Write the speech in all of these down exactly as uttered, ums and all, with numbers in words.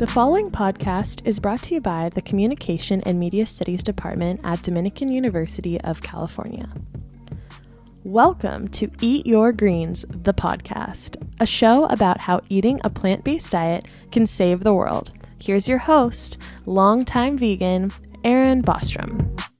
The following podcast is brought to you by the Communication and Media Studies Department at Dominican University of California. Welcome to Eat Your Greens, the podcast, a show about how eating a plant-based diet can save the world. Here's your host, longtime vegan, Erin Bostrom.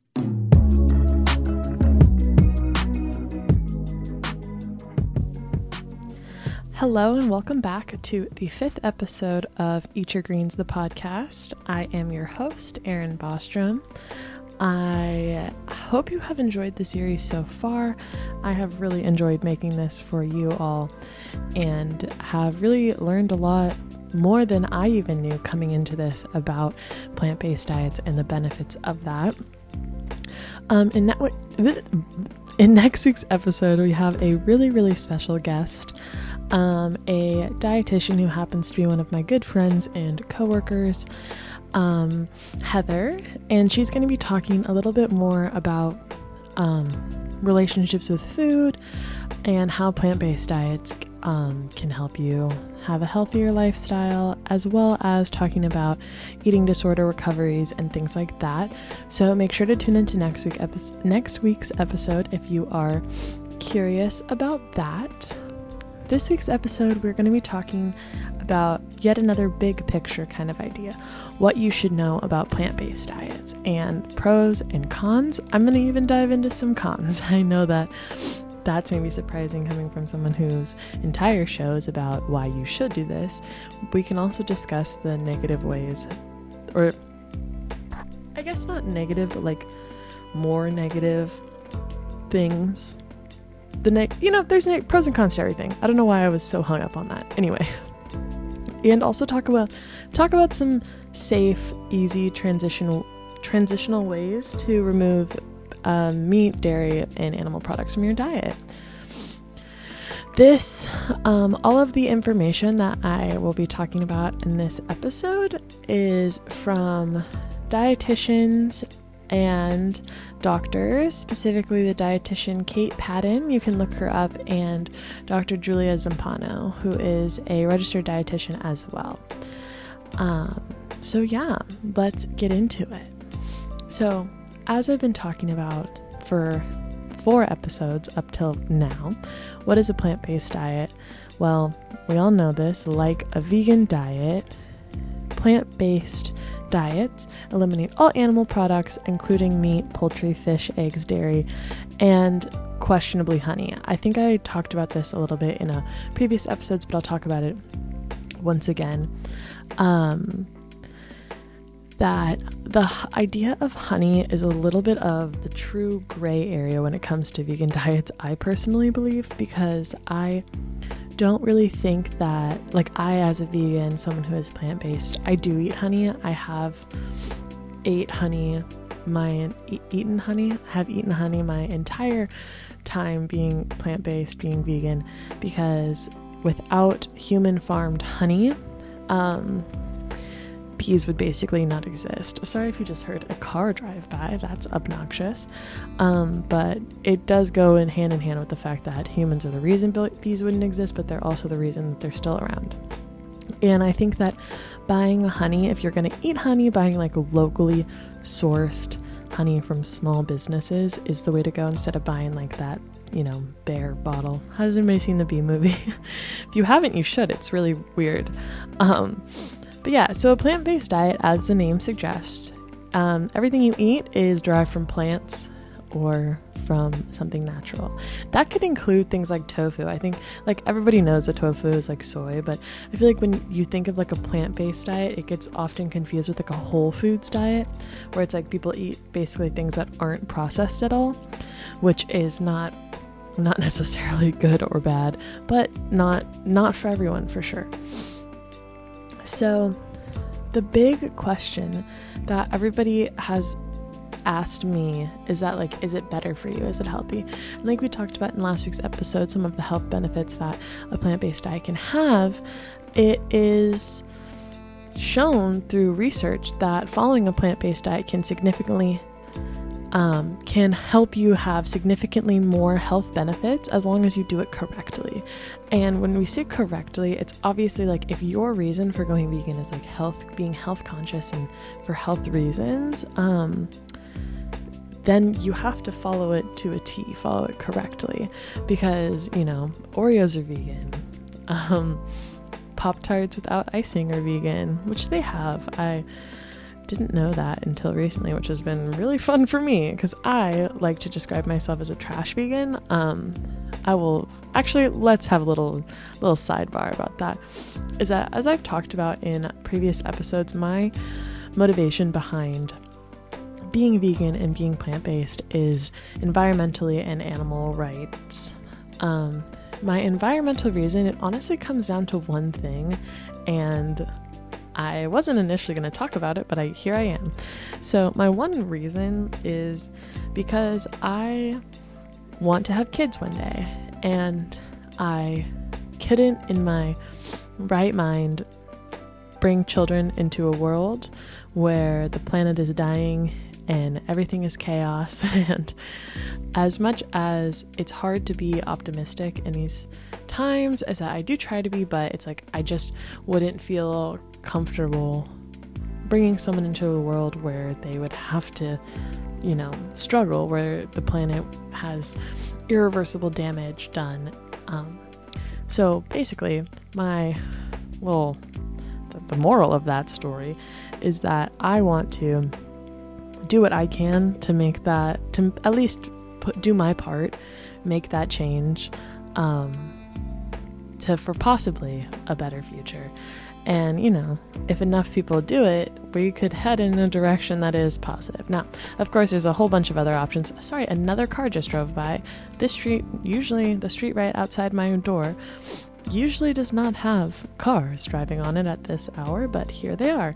Hello and welcome back to the fifth episode of Eat Your Greens, the podcast. I am your host, Erin Bostrom. I hope you have enjoyed the series so far. I have really enjoyed making this for you all and have really learned a lot more than I even knew coming into this about plant-based diets and the benefits of that. Um, in, ne- in next week's episode, we have a really, really special guest. Um, a dietitian who happens to be one of my good friends and coworkers, um, Heather, and she's going to be talking a little bit more about um, relationships with food and how plant-based diets um, can help you have a healthier lifestyle, as well as talking about eating disorder recoveries and things like that. So make sure to tune into next week epi- next week's episode if you are curious about that. This week's episode, we're going to be talking about yet another big picture kind of idea, what you should know about plant-based diets and pros and cons. I'm going to even dive into some cons. I know that that's maybe surprising coming from someone whose entire show is about why you should do this. We can also discuss the negative ways, or I guess not negative, but like more negative things. The ne- you know, there's ne- pros and cons to everything. I don't know why I was so hung up on that. Anyway, and also talk about talk about some safe, easy transitional transitional ways to remove um, meat, dairy, and animal products from your diet. This, um, all of the information that I will be talking about in this episode is from dietitians and doctors, specifically the dietitian Kate Patton. You can look her up, and Doctor Julia Zampano, who is a registered dietitian as well. Um, so yeah, let's get into it. So as I've been talking about for four episodes up till now, what is a plant-based diet? Well, we all know this, like a vegan diet, plant-based diets eliminate all animal products, including meat, poultry, fish, eggs, dairy, and questionably honey. I think I talked about this a little bit in a previous episodes, but I'll talk about it once again. Um, that the idea of honey is a little bit of the true gray area when it comes to vegan diets, I personally believe, because I don't really think that, like, I as a vegan, someone who is plant-based, I do eat honey. I have ate honey my e- eaten honey have eaten honey my entire time being plant-based, being vegan, because without human farmed honey, um bees would basically not exist. Sorry if you just heard a car drive by, that's obnoxious. Um, but it does go in hand in hand with the fact that humans are the reason bees wouldn't exist, but they're also the reason that they're still around. And I think that buying honey, if you're going to eat honey, buying like locally sourced honey from small businesses is the way to go, instead of buying like that, you know, bear bottle. Has anybody seen the Bee Movie? If you haven't, you should. It's really weird. Um, But yeah, so a plant-based diet, as the name suggests, um, everything you eat is derived from plants or from something natural. That could include things like tofu. I think, like, everybody knows that tofu is like soy, but I feel like when you think of like a plant-based diet, it gets often confused with like a whole foods diet, where it's like people eat basically things that aren't processed at all, which is not not necessarily good or bad, but not not for everyone, for sure. So the big question that everybody has asked me is that, like, is it better for you? Is it healthy? And like we talked about in last week's episode, some of the health benefits that a plant-based diet can have, it is shown through research that following a plant-based diet can significantly um, can help you have significantly more health benefits as long as you do it correctly. And when we say correctly, it's obviously like if your reason for going vegan is like health, being health conscious and for health reasons, um, then you have to follow it to a T, follow it correctly, because, you know, Oreos are vegan. Um, Pop-Tarts without icing are vegan, which they have. I didn't know that until recently, which has been really fun for me because I like to describe myself as a trash vegan. Um, I will actually, let's have a little, little sidebar about that. Is that, as I've talked about in previous episodes, my motivation behind being vegan and being plant-based is environmentally and animal rights. Um, my environmental reason, it honestly comes down to one thing, and I wasn't initially going to talk about it, but I here I am. So my one reason is because I want to have kids one day, and I couldn't in my right mind bring children into a world where the planet is dying and everything is chaos. And as much as it's hard to be optimistic in these times, as I do try to be, but it's like I just wouldn't feel comfortable bringing someone into a world where they would have to, you know, struggle, where the planet has irreversible damage done. Um, so basically, my, well, the, the moral of that story is that I want to do what I can to make that, to at least put, do my part, make that change, um, to, for possibly a better future. And, you know, if enough people do it, we could head in a direction that is positive. Now, of course, there's a whole bunch of other options. Sorry, another car just drove by. This street, usually the street right outside my door, usually does not have cars driving on it at this hour, but here they are.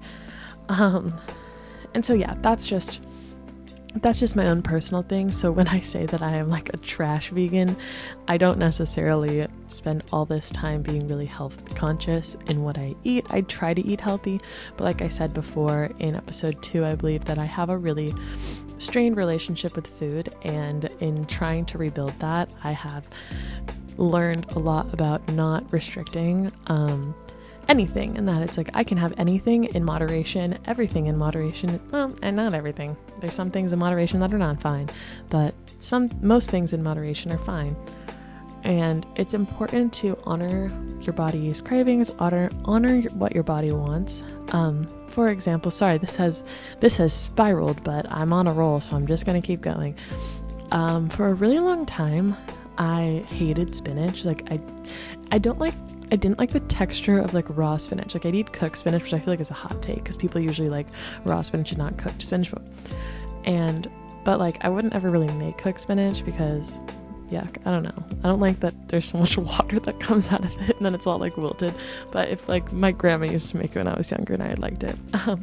Um, and so, yeah, that's just... That's just my own personal thing. So when I say that I am like a trash vegan, I don't necessarily spend all this time being really health conscious in what I eat. I try to eat healthy, but like I said before in episode two, I believe that I have a really strained relationship with food, and in trying to rebuild that, I have learned a lot about not restricting um anything, and that it's like I can have anything in moderation, everything in moderation, well, and not everything. There's some things in moderation that are not fine, but some most things in moderation are fine. And it's important to honor your body's cravings, honor honor your, what your body wants. Um, for example, sorry, this has this has spiraled, but I'm on a roll, so I'm just gonna keep going. Um, for a really long time, I hated spinach. Like I, I don't like. I didn't like the texture of like raw spinach. Like I'd eat cooked spinach, which I feel like is a hot take because people usually like raw spinach and not cooked spinach. And, but like I wouldn't ever really make cooked spinach because, yuck, I don't know. I don't like that there's so much water that comes out of it and then it's all like wilted. But if like my grandma used to make it when I was younger and I liked it. Um,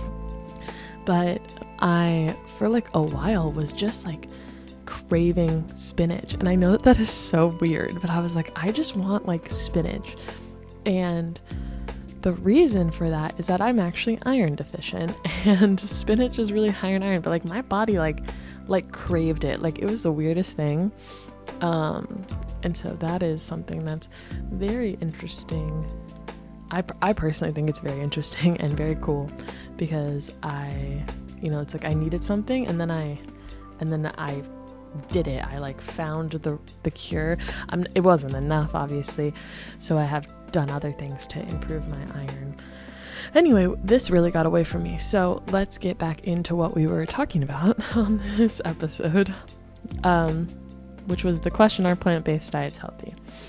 but I, for like a while, was just like craving spinach, and I know that that is so weird, but I was like, I just want like spinach. And the reason for that is that I'm actually iron deficient, and spinach is really high in iron, but like my body like like craved it. Like it was the weirdest thing. Um and so that is something that's very interesting. I, I personally think it's very interesting and very cool, because I, you know, it's like I needed something, and then I and then I did it. I like found the the cure. Um, it wasn't enough, obviously, so I have done other things to improve my iron. Anyway, this really got away from me, so let's get back into what we were talking about on this episode, um, which was the question: are plant-based diets healthy?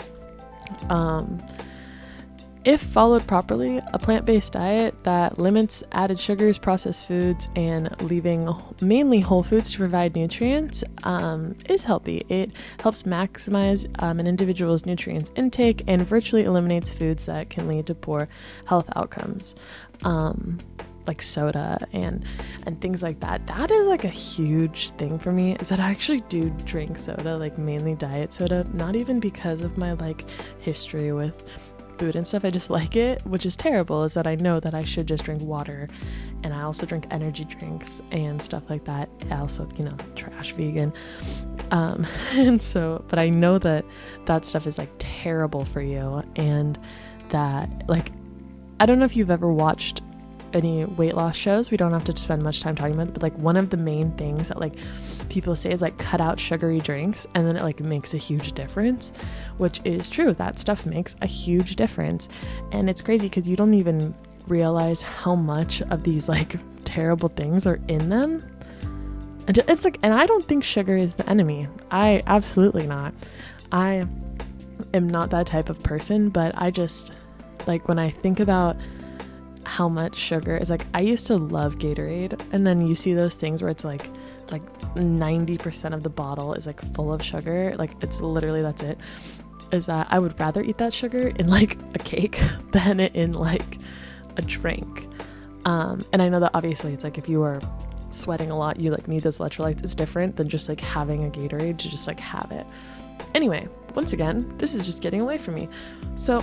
Um, If followed properly, a plant-based diet that limits added sugars, processed foods, and leaving mainly whole foods to provide nutrients um, is healthy. It helps maximize um, an individual's nutrients intake and virtually eliminates foods that can lead to poor health outcomes, um, like soda and and things like that. That is like a huge thing for me, is that I actually do drink soda, like mainly diet soda, not even because of my like history with food and stuff. I just like it, which is terrible, is that I know that I should just drink water, and I also drink energy drinks and stuff like that. I also, you know, trash vegan. Um, and so, but I know that that stuff is like terrible for you, and that, like, I don't know if you've ever watched any weight loss shows. We don't have to spend much time talking about it, but like one of the main things that like people say is like cut out sugary drinks, and then it like makes a huge difference, which is true. That stuff makes a huge difference, and it's crazy because you don't even realize how much of these like terrible things are in them. And it's like, and I don't think sugar is the enemy. I absolutely not. I am not that type of person, but I just like, when I think about how much sugar is, like, I used to love Gatorade, and then you see those things where it's like like ninety percent of the bottle is like full of sugar, like it's literally, that's it, is that I would rather eat that sugar in like a cake than in like a drink. Um and I know that obviously it's like if you are sweating a lot, you like need those electrolytes. It's different than just like having a Gatorade to just like have it. Anyway, once again, this is just getting away from me. So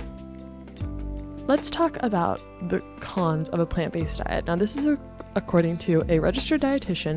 let's talk about the cons of a plant-based diet. Now, this is a, according to a registered dietitian,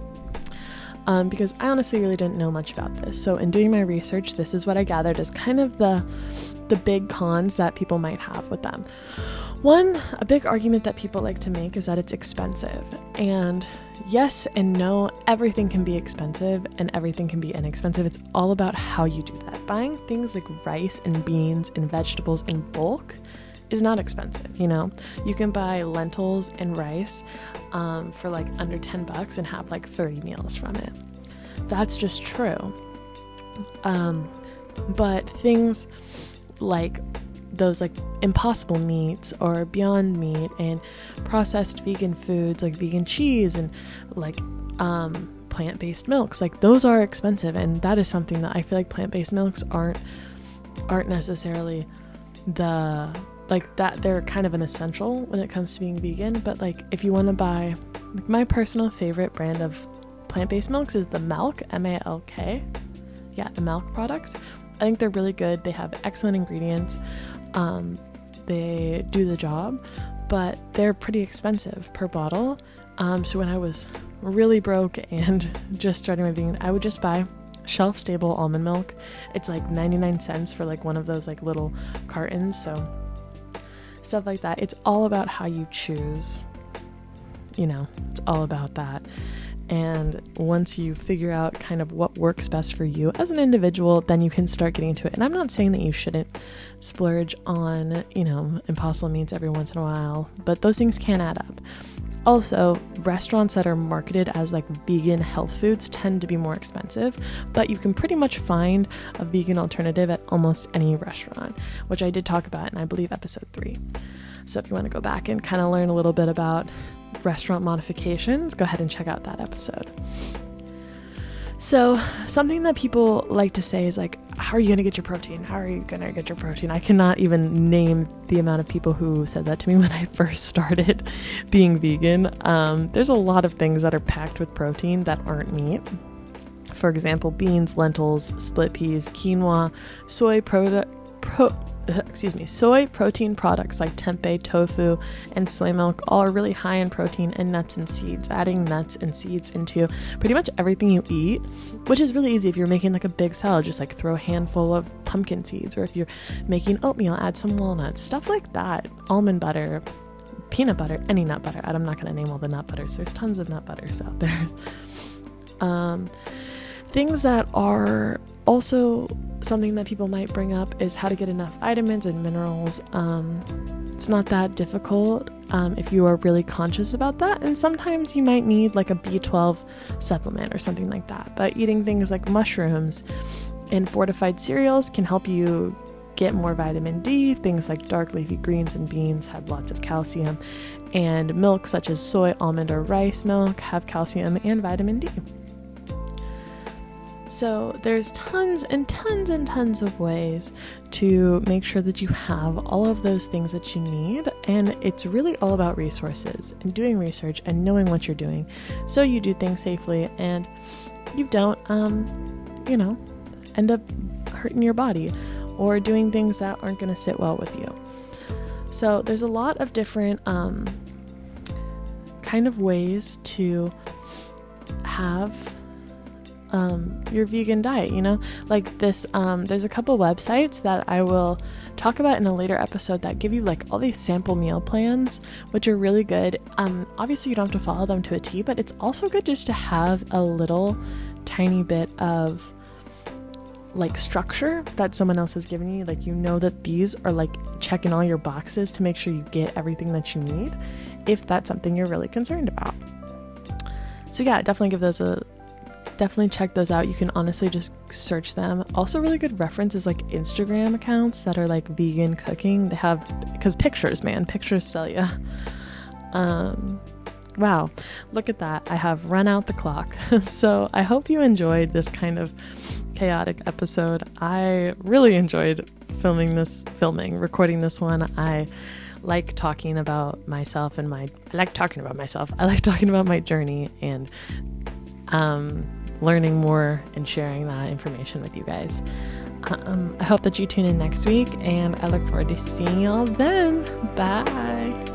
um, because I honestly really didn't know much about this. So in doing my research, this is what I gathered as kind of the, the big cons that people might have with them. One, a big argument that people like to make is that it's expensive. And yes and no, everything can be expensive and everything can be inexpensive. It's all about how you do that. Buying things like rice and beans and vegetables in bulk is not expensive, you know? You can buy lentils and rice um, for like under ten bucks and have like thirty meals from it. That's just true. Um, but things like those like Impossible meats or Beyond Meat and processed vegan foods like vegan cheese and like um, plant-based milks, like those are expensive, and that is something that I feel like plant-based milks aren't aren't necessarily the like that. They're kind of an essential when it comes to being vegan, but like if you want to buy, like my personal favorite brand of plant-based milks is the Malk, M A L K. Yeah, the Malk products. I think they're really good. They have excellent ingredients. Um, they do the job, but they're pretty expensive per bottle. Um, so when I was really broke and just starting my vegan, I would just buy shelf-stable almond milk. It's like ninety-nine cents for like one of those like little cartons. So stuff like that. It's all about how you choose. You know, it's all about that. And once you figure out kind of what works best for you as an individual, then you can start getting into it. And I'm not saying that you shouldn't splurge on, you know, Impossible meats every once in a while, but those things can add up. Also, restaurants that are marketed as like vegan health foods tend to be more expensive, but you can pretty much find a vegan alternative at almost any restaurant, which I did talk about in, I believe, episode three. So if you want to go back and kind of learn a little bit about restaurant modifications, go ahead and check out that episode. So something that people like to say is like, how are you going to get your protein? How are you going to get your protein? I cannot even name the amount of people who said that to me when I first started being vegan. Um, there's a lot of things that are packed with protein that aren't meat. For example, beans, lentils, split peas, quinoa, soy product, pro excuse me, soy protein products like tempeh, tofu, and soy milk all are really high in protein, and nuts and seeds. Adding nuts and seeds into pretty much everything you eat, which is really easy. If you're making like a big salad, just like throw a handful of pumpkin seeds, or if you're making oatmeal, add some walnuts, stuff like that. Almond butter, peanut butter, any nut butter. I'm not going to name all the nut butters. There's tons of nut butters out there. Um, things that are also something that people might bring up is how to get enough vitamins and minerals. Um, it's not that difficult um, if you are really conscious about that. And sometimes you might need like a B twelve supplement or something like that. But eating things like mushrooms and fortified cereals can help you get more vitamin D. Things like dark leafy greens and beans have lots of calcium. And milk such as soy, almond, or rice milk have calcium and vitamin D. So there's tons and tons and tons of ways to make sure that you have all of those things that you need. And it's really all about resources and doing research and knowing what you're doing, so you do things safely and you don't, um, you know, end up hurting your body or doing things that aren't going to sit well with you. So there's a lot of different um, kind of ways to have um, your vegan diet, you know, like this, um, there's a couple websites that I will talk about in a later episode that give you like all these sample meal plans, which are really good. Um, obviously you don't have to follow them to a T, but it's also good just to have a little tiny bit of like structure that someone else has given you. Like, you know that these are like checking all your boxes to make sure you get everything that you need, if that's something you're really concerned about. So yeah, definitely give those a definitely check those out. You can honestly just search them. Also, really good reference is like Instagram accounts that are like vegan cooking. They have, because pictures, man, pictures sell you. Um, wow, look at that. I have run out the clock. So I hope you enjoyed this kind of chaotic episode. I really enjoyed filming this, filming, recording this one. I like talking about myself and my, I like talking about myself. I like talking about my journey and, um, learning more and sharing that information with you guys. Um, I hope that you tune in next week, and I look forward to seeing y'all then. Bye.